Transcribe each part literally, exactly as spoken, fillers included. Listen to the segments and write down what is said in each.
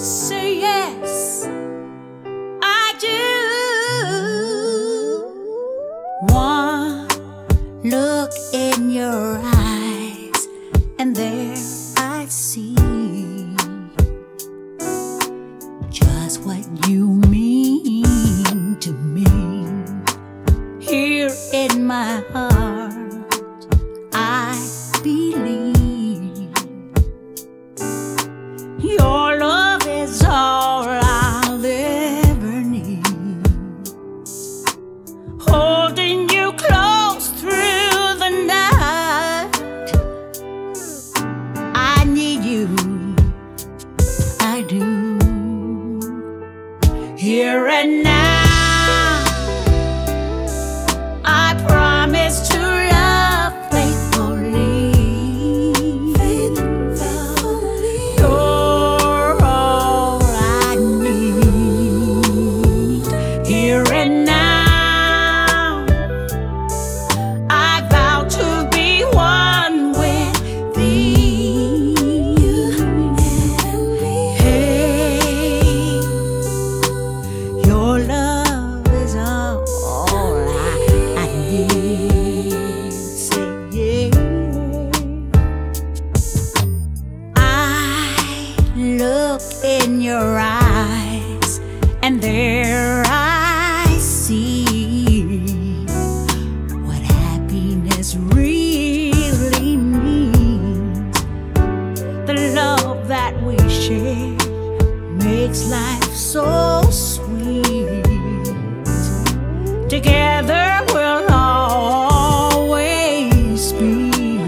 say yes, I do. One look in your eyes, and there I see just what you mean to me. Here in my heart, I believe your love is all I'll ever need. Holding you close through the night, I need you, I do. Here and now, I promise to love faithfully. Faithfully. You're all I need. Here and now, I vow to be one with thee. Hey, your love is all I look in your eyes, and there I see what happiness really means. The love that we share makes life so sweet. Together we'll always be.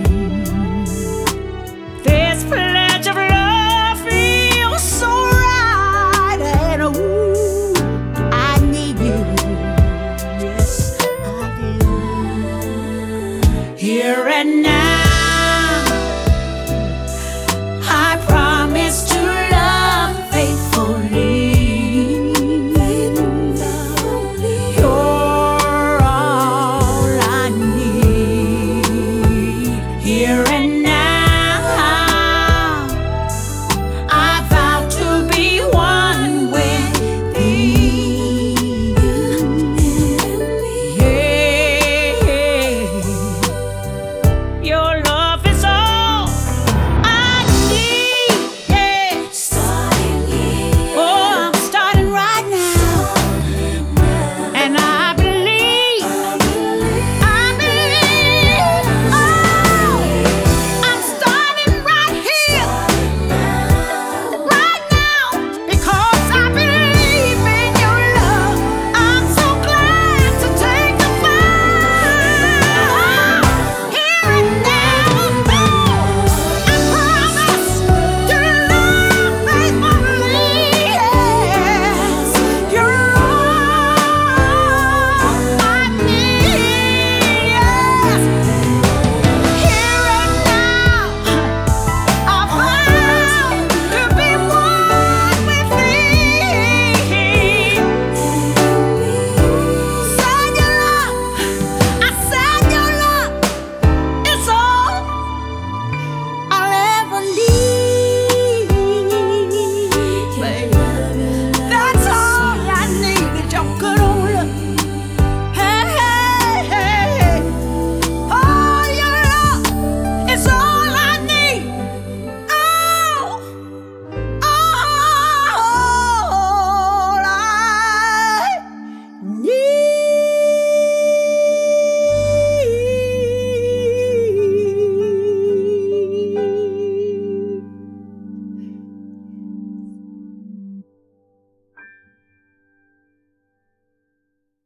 This pledge of love feels so right, and ooh, I need you, yes I do. Here and now,